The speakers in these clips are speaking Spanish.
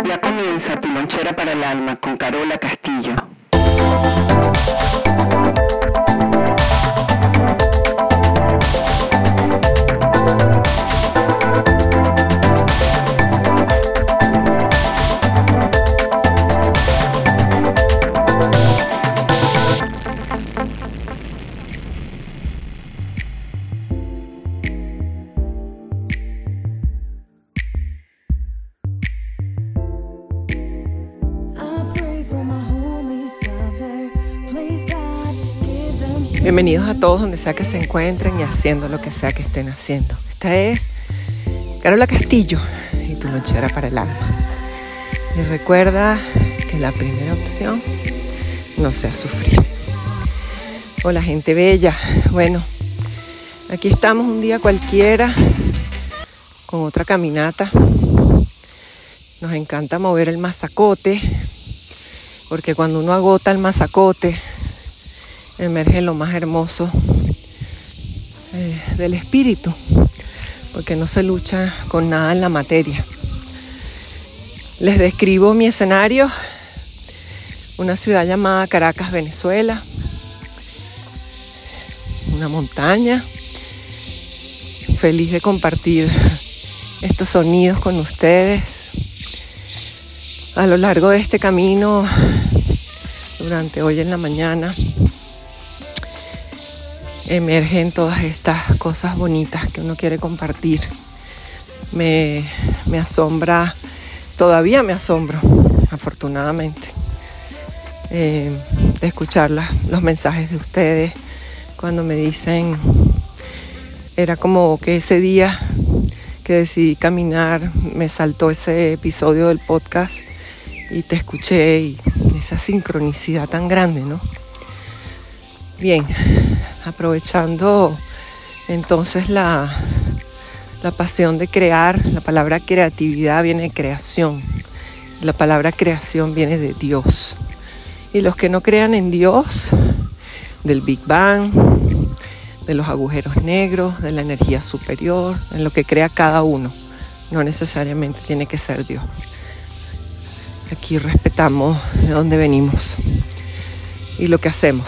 Ya comienza Tu Lonchera para el Alma con Carola Castillo. Bienvenidos a todos donde sea que se encuentren y haciendo lo que sea que estén haciendo. Esta es Carola Castillo y Tu Lonchera para el Alma. Y recuerda que la primera opción no sea sufrir. Hola gente bella. Bueno, aquí estamos un día cualquiera con otra caminata. Nos encanta mover el mazacote porque cuando uno agota el mazacote emerge lo más hermoso del espíritu, porque no se lucha con nada en la materia. Les describo mi escenario: una ciudad llamada Caracas, Venezuela, una montaña, feliz de compartir estos sonidos con ustedes. A lo largo de este camino, durante hoy en la mañana, emergen todas estas cosas bonitas que uno quiere compartir. Me asombra, todavía me asombro, afortunadamente, de escuchar los mensajes de ustedes cuando me dicen, era como que ese día que decidí caminar, me saltó ese episodio del podcast y te escuché, y esa sincronicidad tan grande, ¿no? Bien, aprovechando entonces la pasión de crear, la palabra creatividad viene de creación, la palabra creación viene de Dios. Y los que no crean en Dios, del Big Bang, de los agujeros negros, de la energía superior, en lo que crea cada uno, no necesariamente tiene que ser Dios. Aquí respetamos de dónde venimos y lo que hacemos.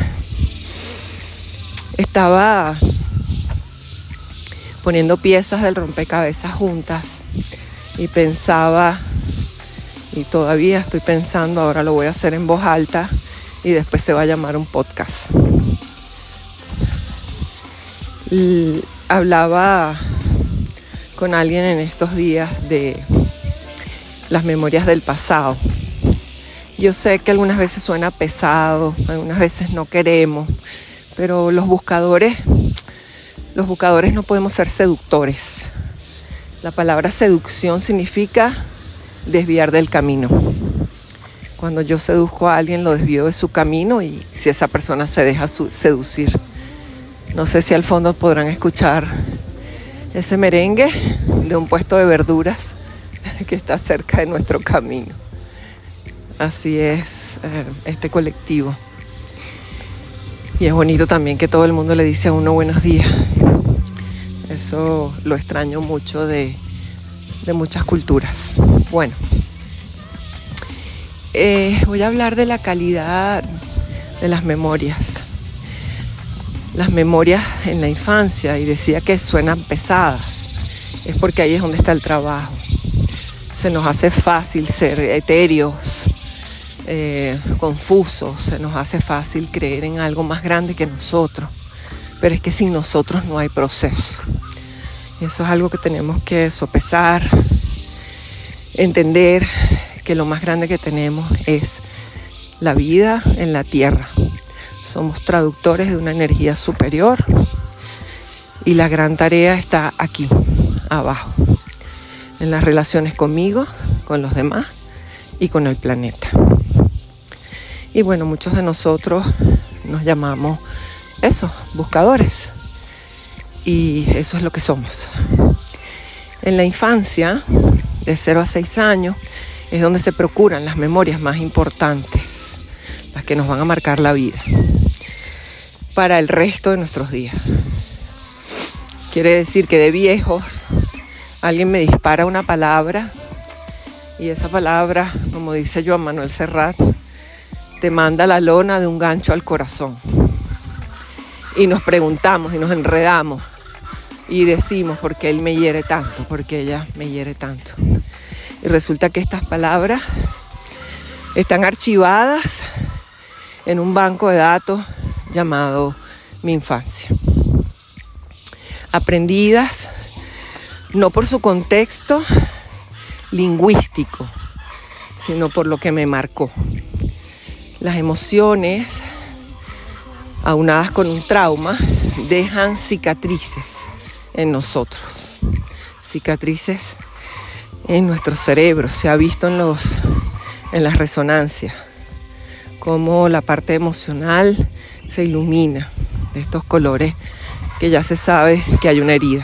Estaba poniendo piezas del rompecabezas juntas y pensaba, y todavía estoy pensando, ahora lo voy a hacer en voz alta y después se va a llamar un podcast. Hablaba con alguien en estos días de las memorias del pasado. Yo sé que algunas veces suena pesado, algunas veces no queremos, pero los buscadores no podemos ser seductores. La palabra seducción significa desviar del camino. Cuando yo seduzco a alguien, lo desvío de su camino, y si esa persona se deja seducir. No sé si al fondo podrán escuchar ese merengue de un puesto de verduras que está cerca de nuestro camino. Así es este colectivo. Y es bonito también que todo el mundo le dice a uno buenos días. Eso lo extraño mucho de muchas culturas. Bueno, voy a hablar de la calidad de las memorias. Las memorias en la infancia, y decía que suenan pesadas, es porque ahí es donde está el trabajo. Se nos hace fácil ser etéreos, confusos, se nos hace fácil creer en algo más grande que nosotros, pero es que sin nosotros no hay proceso. Y eso es algo que tenemos que sopesar, entender que lo más grande que tenemos es la vida en la tierra. Somos traductores de una energía superior y la gran tarea está aquí, abajo, en las relaciones conmigo, con los demás y con el planeta. Y bueno, muchos de nosotros nos llamamos eso, buscadores, y eso es lo que somos. En la infancia, de 0 a 6 años, es donde se procuran las memorias más importantes, las que nos van a marcar la vida para el resto de nuestros días. Quiere decir que de viejos alguien me dispara una palabra Y esa palabra, como dice Joan Manuel Serrat, te manda la lona de un gancho al corazón. Y nos preguntamos y nos enredamos y decimos, ¿por qué él me hiere tanto? ¿Por qué ella me hiere tanto? Y resulta que estas palabras están archivadas en un banco de datos llamado Mi Infancia. Aprendidas no por su contexto lingüístico, sino por lo que me marcó. Las emociones, aunadas con un trauma, dejan cicatrices en nosotros. Cicatrices en nuestro cerebro. Se ha visto en las resonancias cómo la parte emocional se ilumina de estos colores que ya se sabe que hay una herida.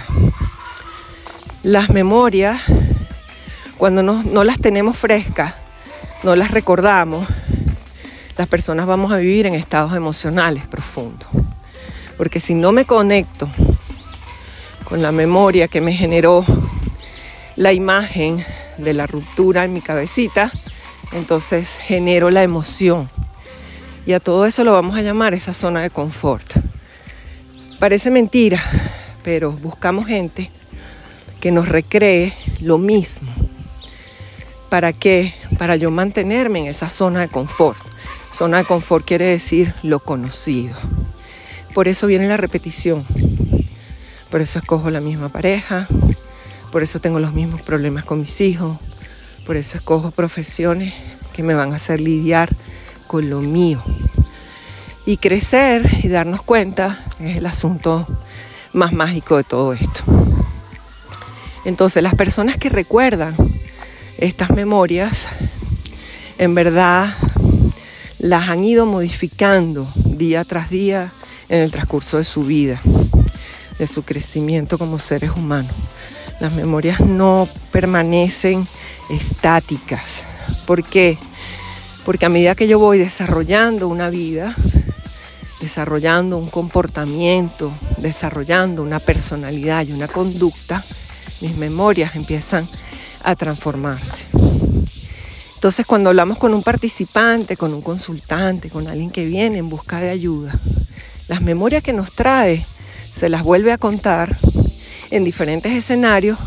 Las memorias, cuando no las tenemos frescas, no las recordamos, las personas vamos a vivir en estados emocionales profundos. Porque si no me conecto con la memoria que me generó la imagen de la ruptura en mi cabecita, entonces genero la emoción. Y a todo eso lo vamos a llamar esa zona de confort. Parece mentira, pero buscamos gente que nos recree lo mismo. ¿Para qué? Para yo mantenerme en esa zona de confort. Zona de confort quiere decir lo conocido. Por eso viene la repetición. Por eso escojo la misma pareja. Por eso tengo los mismos problemas con mis hijos. Por eso escojo profesiones que me van a hacer lidiar con lo mío. Y crecer y darnos cuenta es el asunto más mágico de todo esto. Entonces, las personas que recuerdan estas memorias, en verdad, las han ido modificando día tras día en el transcurso de su vida, de su crecimiento como seres humanos. Las memorias no permanecen estáticas. ¿Por qué? Porque a medida que yo voy desarrollando una vida, desarrollando un comportamiento, desarrollando una personalidad y una conducta, mis memorias empiezan a transformarse. Entonces, cuando hablamos con un participante, con un consultante, con alguien que viene en busca de ayuda, las memorias que nos trae se las vuelve a contar en diferentes escenarios,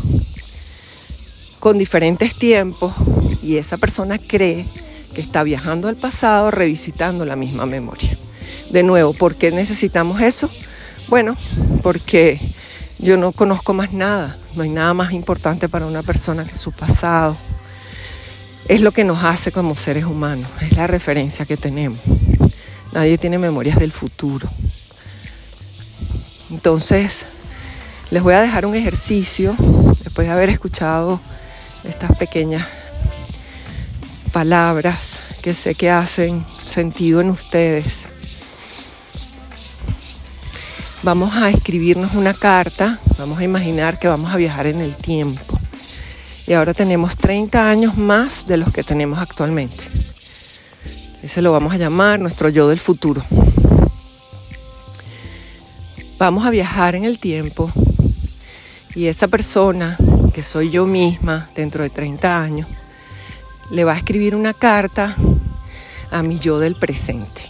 con diferentes tiempos, y esa persona cree que está viajando al pasado, revisitando la misma memoria. De nuevo, ¿por qué necesitamos eso? Bueno, porque yo no conozco más nada. No hay nada más importante para una persona que su pasado. Es lo que nos hace como seres humanos. Es la referencia que tenemos. Nadie tiene memorias del futuro. Entonces, les voy a dejar un ejercicio después de haber escuchado estas pequeñas palabras que sé que hacen sentido en ustedes. Vamos a escribirnos una carta, vamos a imaginar que vamos a viajar en el tiempo. Y ahora tenemos 30 años más de los que tenemos actualmente. Ese lo vamos a llamar nuestro yo del futuro. Vamos a viajar en el tiempo y esa persona, que soy yo misma dentro de 30 años, le va a escribir una carta a mi yo del presente.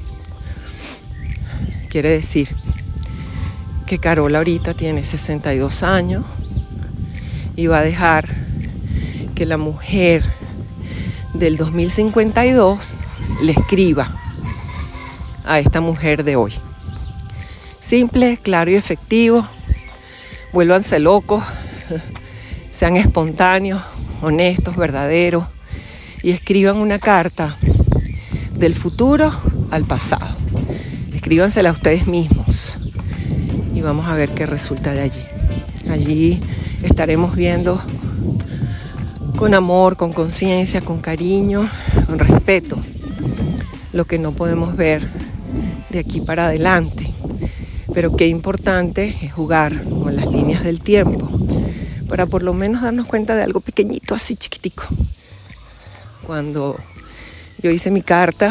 Quiere decir que Carola ahorita tiene 62 años y va a dejar que la mujer del 2052 le escriba a esta mujer de hoy. Simple, claro y efectivo. Vuélvanse locos, sean espontáneos, honestos, verdaderos y escriban una carta del futuro al pasado. Escríbansela a ustedes mismos y vamos a ver qué resulta de allí. Allí estaremos viendo con amor, con conciencia, con cariño, con respeto, lo que no podemos ver de aquí para adelante. Pero qué importante es jugar con las líneas del tiempo para por lo menos darnos cuenta de algo pequeñito, así chiquitico. Cuando yo hice mi carta,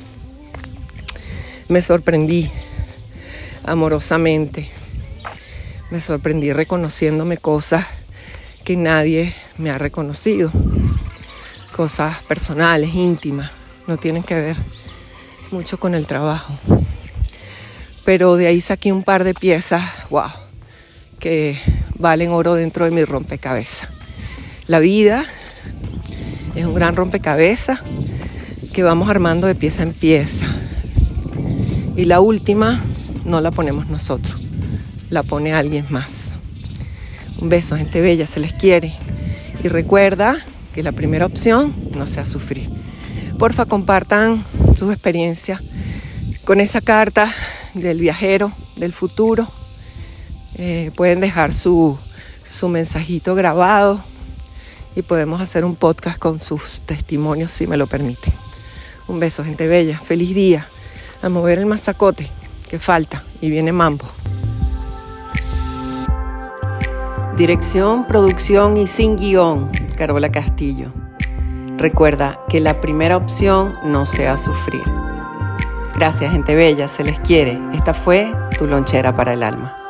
me sorprendí amorosamente. Me sorprendí reconociéndome cosas que nadie me ha reconocido. cosas personales, íntimas, no tienen que ver mucho con el trabajo. Pero de ahí saqué un par de piezas, wow, que valen oro dentro de mi rompecabezas. La vida es un gran rompecabezas que vamos armando de pieza en pieza. Y la última no la ponemos nosotros, la pone alguien más. Un beso, gente bella, se les quiere. Y recuerda que la primera opción no sea sufrir. Porfa, compartan sus experiencias con esa carta del viajero del futuro. Pueden dejar su mensajito grabado y podemos hacer un podcast con sus testimonios si me lo permiten. Un beso, gente bella. Feliz día. A mover el mazacote que falta y viene mambo. Dirección, producción y sin guión, Carola Castillo. Recuerda que la primera opción no sea sufrir. Gracias, gente bella, se les quiere. Esta fue tu lonchera para el alma.